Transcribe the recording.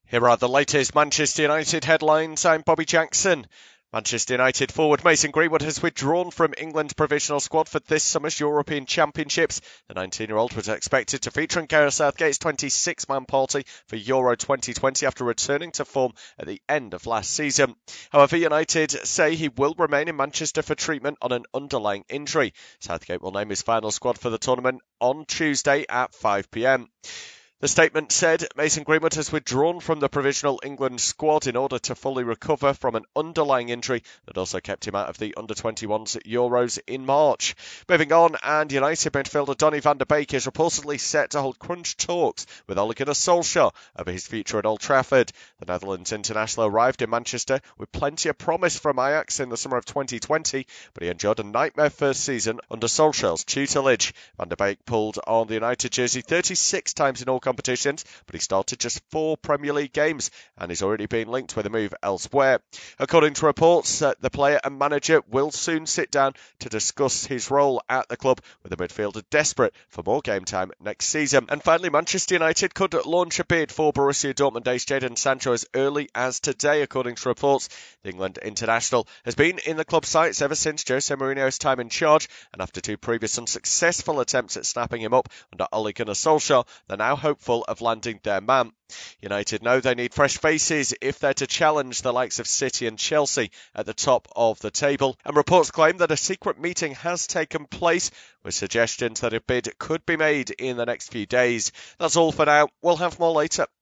Here are the latest Manchester United headlines. I'm Bobby Jackson. Manchester United forward Mason Greenwood has withdrawn from England's provisional squad for this summer's European Championships. The 19-year-old was expected to feature in Gareth Southgate's 26-man party for Euro 2020 after returning to form at the end of last season. However, United say he will remain in Manchester for treatment on an underlying injury. Southgate will name his final squad for the tournament on Tuesday at 5 p.m. The statement said Mason Greenwood has withdrawn from the provisional England squad in order to fully recover from an underlying injury that also kept him out of the under-21s at Euros in March. Moving on, and United midfielder Donny van de Beek is reportedly set to hold crunch talks with Ole Gunnar Solskjaer over his future at Old Trafford. The Netherlands international arrived in Manchester with plenty of promise from Ajax in the summer of 2020, but he endured a nightmare first season under Solskjaer's tutelage. Van de Beek pulled on the United jersey 36 times in all competitions, but he started just 4 Premier League games and is already being linked with a move elsewhere. According to reports, the player and manager will soon sit down to discuss his role at the club, with the midfielder desperate for more game time next season. And finally, Manchester United could launch a bid for Borussia Dortmund ace Jadon Sancho as early as today, according to reports. The England international has been in the club sights ever since Jose Mourinho's time in charge, and after 2 previous unsuccessful attempts at snapping him up under Ole Gunnar Solskjaer, they're now hopeful of landing their man. United know they need fresh faces if they're to challenge the likes of City and Chelsea at the top of the table, and reports claim that a secret meeting has taken place with suggestions that a bid could be made in the next few days. That's all for now. We'll have more later.